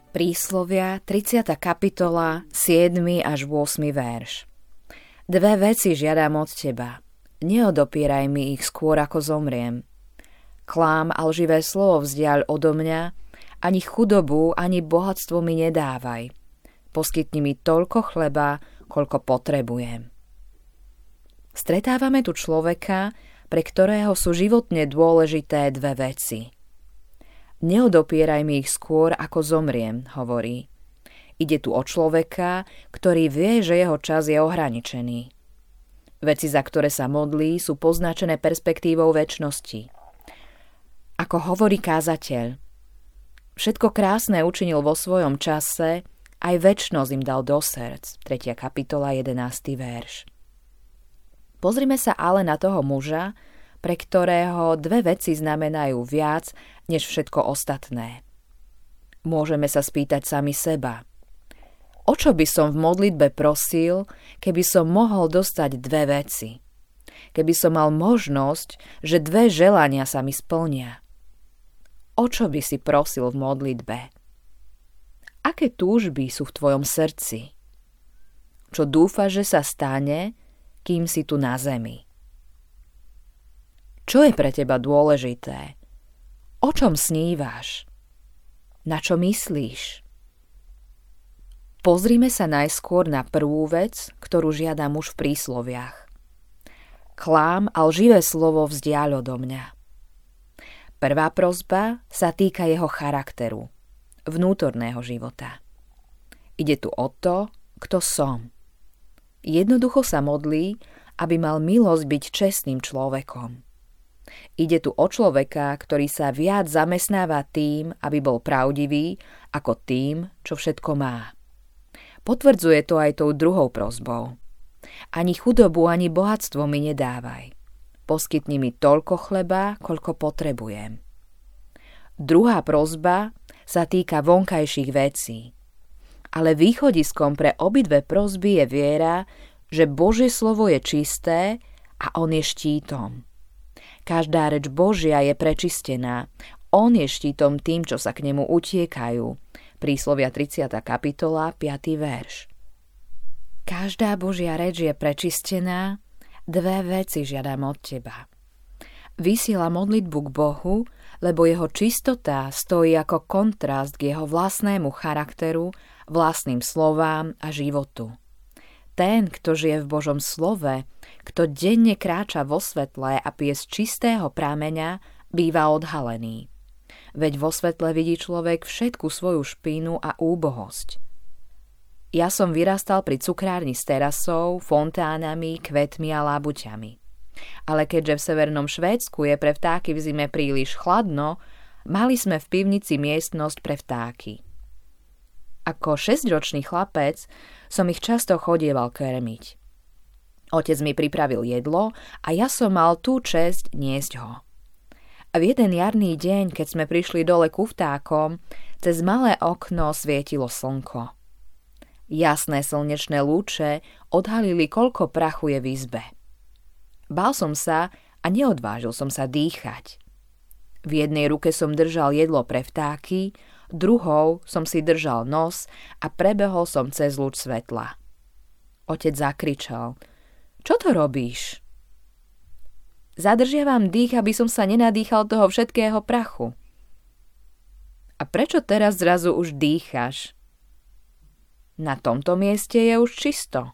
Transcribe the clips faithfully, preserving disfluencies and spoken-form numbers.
Príslovia, tridsiata kapitola, siedmy až ôsmy verš. Dve veci žiadam od teba. Neodopieraj mi ich skôr, ako zomriem. Klám a lživé slovo vzdiaľ odo mňa, ani chudobu, ani bohatstvo mi nedávaj. Poskytni mi toľko chleba, koľko potrebujem. Stretávame tu človeka, pre ktorého sú životne dôležité dve veci. Neodopieraj mi ich skôr, ako zomriem, hovorí. Ide tu o človeka, ktorý vie, že jeho čas je ohraničený. Veci, za ktoré sa modlí, sú poznačené perspektívou večnosti. Ako hovorí kázateľ, všetko krásne učinil vo svojom čase, aj večnosť im dal do srdc. tretia kapitola, jedenásty verš. Pozrime sa ale na toho muža, pre ktorého dve veci znamenajú viac než všetko ostatné. Môžeme sa spýtať sami seba. O čo by som v modlitbe prosil, keby som mohol dostať dve veci? Keby som mal možnosť, že dve želania sa mi splnia. O čo by si prosil v modlitbe? Aké túžby sú v tvojom srdci? Čo dúfaš, že sa stane, kým si tu na zemi? Čo je pre teba dôležité? O čom snívaš? Na čo myslíš? Pozrime sa najskôr na prvú vec, ktorú žiada muž v prísloviach. Klám a lživé slovo vzdiaľ odo mňa. Prvá prosba sa týka jeho charakteru, vnútorného života. Ide tu o to, kto som. Jednoducho sa modlí, aby mal milosť byť čestným človekom. Ide tu o človeka, ktorý sa viac zamestnáva tým, aby bol pravdivý, ako tým, čo všetko má. Potvrdzuje to aj tou druhou prosbou. Ani chudobu, ani bohatstvo mi nedávaj. Poskytni mi toľko chleba, koľko potrebujem. Druhá prosba sa týka vonkajších vecí. Ale východiskom pre obidve prosby je viera, že Božie slovo je čisté a on je štítom. Každá reč Božia je prečistená. On je štítom tým, čo sa k nemu utiekajú. Príslovia tridsiata kapitola, piaty verš. Každá Božia reč je prečistená. Dve veci žiadam od teba. Vysiela modlitbu k Bohu, lebo jeho čistota stojí ako kontrast k jeho vlastnému charakteru, vlastným slovám a životu. Ten, kto žije v Božom slove, kto denne kráča vo svetle a pije z čistého prameňa, býva odhalený. Veď vo svetle vidí človek všetku svoju špínu a úbohosť. Ja som vyrastal pri cukrárni s terasou, fontánami, kvetmi a lábuťami. Ale keďže v severnom Švédsku je pre vtáky v zime príliš chladno, mali sme v pivnici miestnosť pre vtáky. Ako šesťročný chlapec som ich často chodieval krmiť. Otec mi pripravil jedlo a ja som mal tú česť niesť ho. A v jeden jarný deň, keď sme prišli dole ku vtákom, cez malé okno svietilo slnko. Jasné slnečné lúče odhalili, koľko prachu je v izbe. Bál som sa a neodvážil som sa dýchať. V jednej ruke som držal jedlo pre vtáky, druhou som si držal nos a prebehol som cez lúč svetla. Otec zakričal: Čo to robíš? Zadržiavam dých, aby som sa nenadýchal toho všetkého prachu. A prečo teraz zrazu už dýchaš? Na tomto mieste je už čisto.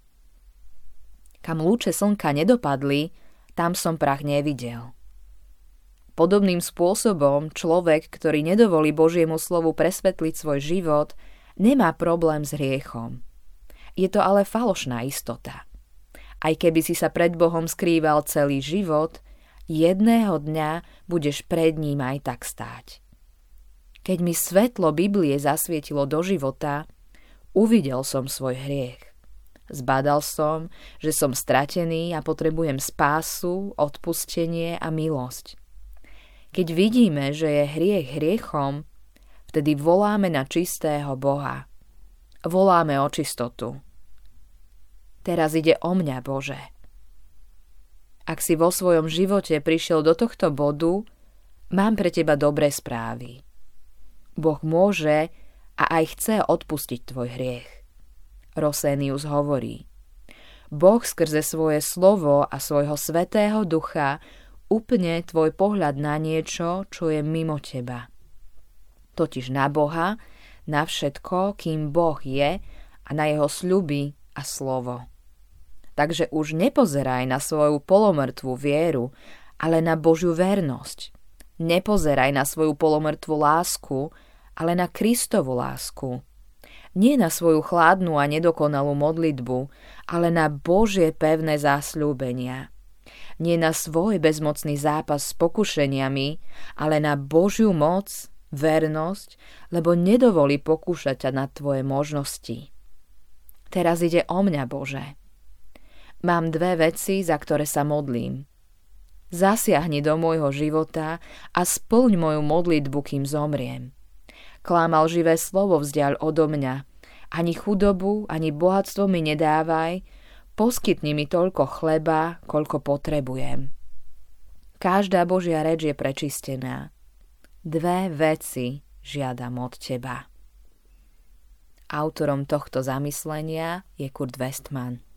Kam lúče slnka nedopadli, tam som prach nevidel. Podobným spôsobom človek, ktorý nedovolí Božiemu slovu presvetliť svoj život, nemá problém s hriechom. Je to ale falošná istota. Aj keby si sa pred Bohom skrýval celý život, jedného dňa budeš pred ním aj tak stáť. Keď mi svetlo Biblie zasvietilo do života, uvidel som svoj hriech. Zbadal som, že som stratený a potrebujem spásu, odpustenie a milosť. Keď vidíme, že je hriech hriechom, vtedy voláme na čistého Boha. Voláme o čistotu. Teraz ide o mňa, Bože. Ak si vo svojom živote prišiel do tohto bodu, mám pre teba dobré správy. Boh môže a aj chce odpustiť tvoj hriech. Rosenius hovorí: Boh skrze svoje slovo a svojho svätého ducha upne tvoj pohľad na niečo, čo je mimo teba. Totiž na Boha, na všetko, kým Boh je, a na jeho sľuby a slovo. Takže už nepozeraj na svoju polomrtvú vieru, ale na Božiu vernosť. Nepozeraj na svoju polomrtvú lásku, ale na Kristovu lásku. Nie na svoju chladnú a nedokonalú modlitbu, ale na Božie pevné zasľúbenia. Nie na svoj bezmocný zápas s pokušeniami, ale na Božiu moc, vernosť, lebo nedovolí pokúšať ťa na tvoje možnosti. Teraz ide o mňa, Bože. Mám dve veci, za ktoré sa modlím. Zasiahni do môjho života a splň moju modlitbu, kým zomriem. Klámal živé slovo vzdiaľ odo mňa. Ani chudobu, ani bohatstvo mi nedávaj, poskytni mi toľko chleba, koľko potrebujem. Každá Božia reč je prečistená. Dve veci žiadam od teba. Autorom tohto zamyslenia je Kurt Westman.